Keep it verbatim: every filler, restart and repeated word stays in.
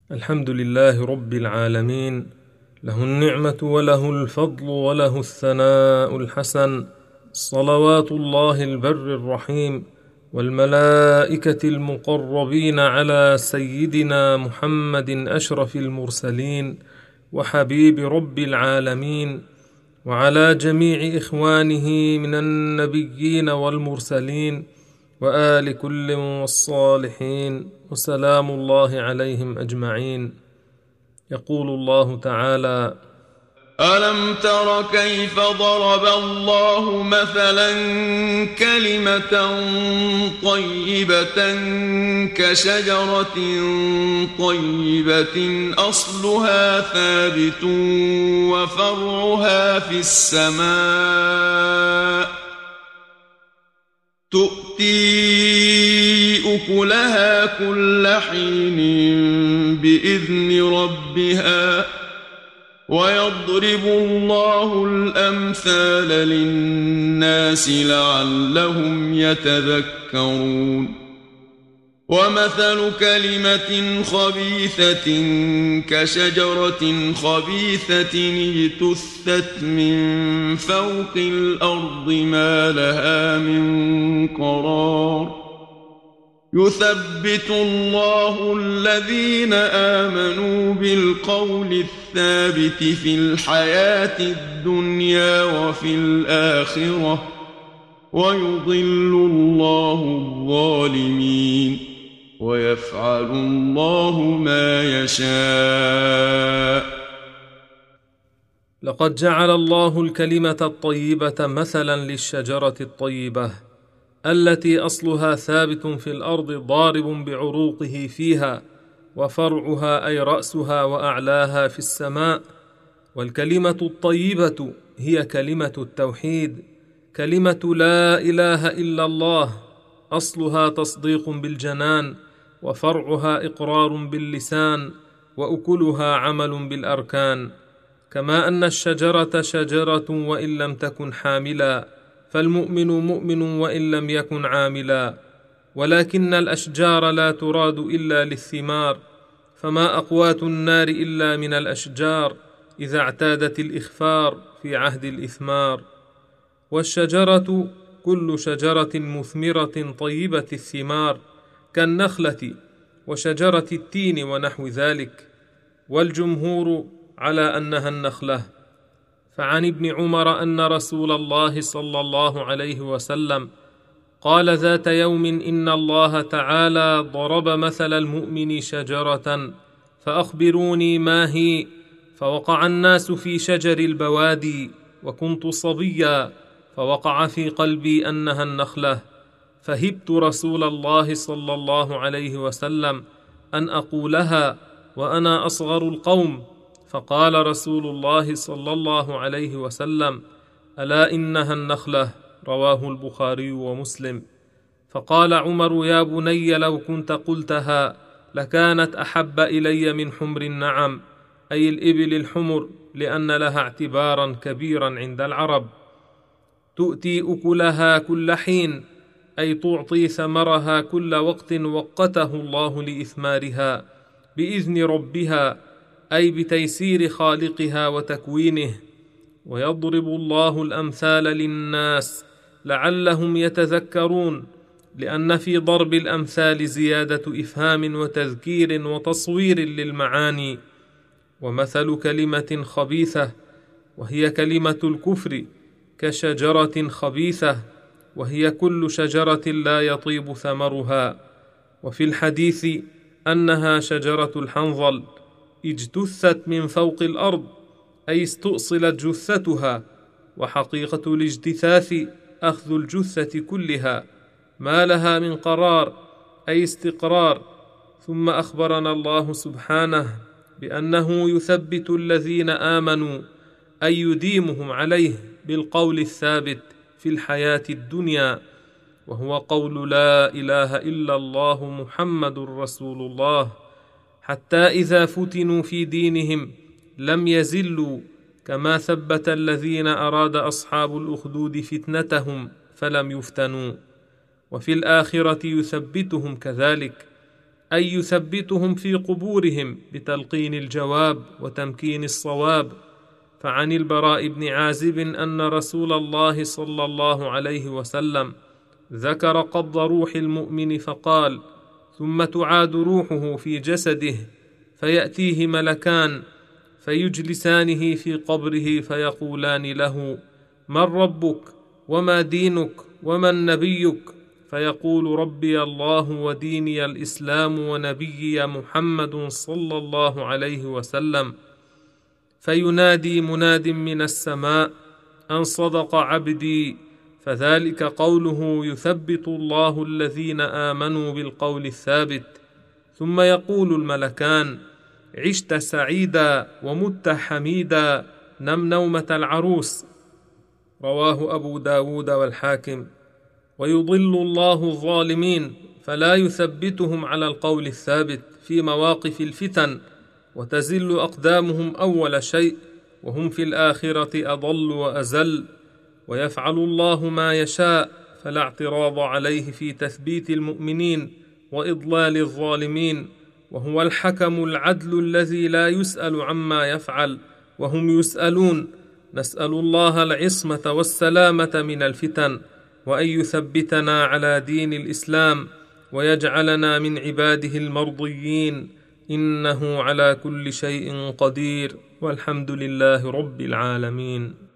الحمد لله رب العالمين، له النعمة وله الفضل وله الثناء الحسن، صلوات الله البر الرحيم والملائكة المقربين على سيدنا محمد أشرف المرسلين وحبيب رب العالمين، وعلى جميع إخوانه من النبيين والمرسلين وآل كل والصالحين، وسلام الله عليهم أجمعين. يقول الله تعالى: ألم تر كيف ضرب الله مثلا كلمة طيبة كشجرة طيبة أصلها ثابت وفرعها في السماء تؤتي أكلها كل حين بإذن ربها ويضرب الله الأمثال للناس لعلهم يتذكرون. ومثل كلمة خبيثة كشجرة خبيثة اجتثت من فوق الأرض ما لها من قرار. يثبت الله الذين آمنوا بالقول الثابت في الحياة الدنيا وفي الآخرة ويضل الله الظالمين ويفعل الله ما يشاء. لقد جعل الله الكلمة الطيبة مثلا للشجرة الطيبة التي أصلها ثابت في الأرض ضارب بعروقه فيها، وفرعها أي رأسها وأعلاها في السماء. والكلمة الطيبة هي كلمة التوحيد، كلمة لا إله إلا الله، أصلها تصديق بالجنان، وفرعها إقرار باللسان، وأكلها عمل بالأركان. كما أن الشجرة شجرة وإن لم تكن حاملا، فالمؤمن مؤمن وإن لم يكن عاملا. ولكن الأشجار لا تراد إلا للثمار، فما أقوات النار إلا من الأشجار إذا اعتادت الإخفار في عهد الإثمار. والشجرة كل شجرة مثمرة طيبة الثمار كالنخلة وشجرة التين ونحو ذلك، والجمهور على أنها النخلة. فعن ابن عمر أن رسول الله صلى الله عليه وسلم قال ذات يوم: إن الله تعالى ضرب مثل المؤمن شجرة فأخبروني ما هي؟ فوقع الناس في شجر البوادي، وكنت صبيا فوقع في قلبي أنها النخلة، فهبت رسول الله صلى الله عليه وسلم أن أقولها وأنا أصغر القوم، فقال رسول الله صلى الله عليه وسلم: ألا إنها النخلة. رواه البخاري ومسلم. فقال عمر: يا بني لو كنت قلتها لكانت أحب إلي من حمر النعم، أي الإبل الحمر، لأن لها اعتبارا كبيرا عند العرب. تؤتي أكلها كل حين، أي تعطي ثمرها كل وقت وقته الله لإثمارها بإذن ربها، أي بتيسير خالقها وتكوينه. ويضرب الله الأمثال للناس لعلهم يتذكرون، لأن في ضرب الأمثال زيادة إفهام وتذكير وتصوير للمعاني. ومثل كلمة خبيثة وهي كلمة الكفر كشجرة خبيثة، وهي كل شجرة لا يطيب ثمرها. وفي الحديث أنها شجرة الحنظل اجتثت من فوق الأرض، أي استؤصلت جثتها. وحقيقة الاجتثاث أخذ الجثة كلها، ما لها من قرار، أي استقرار. ثم أخبرنا الله سبحانه بأنه يثبت الذين آمنوا، أي يديمهم عليه بالقول الثابت في الحياة الدنيا، وهو قول لا إله إلا الله محمد رسول الله، حتى إذا فتنوا في دينهم لم يزلوا، كما ثبت الذين أراد أصحاب الأخدود فتنتهم فلم يفتنوا. وفي الآخرة يثبتهم كذلك. أي يثبتهم في قبورهم بتلقين الجواب وتمكين الصواب. فعن البراء بن عازب أن رسول الله صلى الله عليه وسلم ذكر قبض روح المؤمن فقال: ثم تعاد روحه في جسده فيأتيه ملكان فيجلسانه في قبره فيقولان له: من ربك وما دينك ومن نبيك؟ فيقول: ربي الله وديني الإسلام ونبيي محمد صلى الله عليه وسلم. فينادي مناد من السماء: أن صدق عبدي. فذلك قوله: يثبت الله الذين آمنوا بالقول الثابت. ثم يقول الملكان: عشت سعيدا ومت حميدا، نم نومة العروس. رواه أبو داود والحاكم. ويضل الله الظالمين فلا يثبتهم على القول الثابت في مواقف الفتن، وتزل أقدامهم أول شيء، وهم في الآخرة أضل وأزل. ويفعل الله ما يشاء فلا اعتراض عليه في تثبيت المؤمنين وإضلال الظالمين، وهو الحكم العدل الذي لا يسأل عما يفعل وهم يسألون. نسأل الله العصمة والسلامة من الفتن، وأن يثبتنا على دين الإسلام ويجعلنا من عباده المرضيين، إنه على كل شيء قدير، والحمد لله رب العالمين.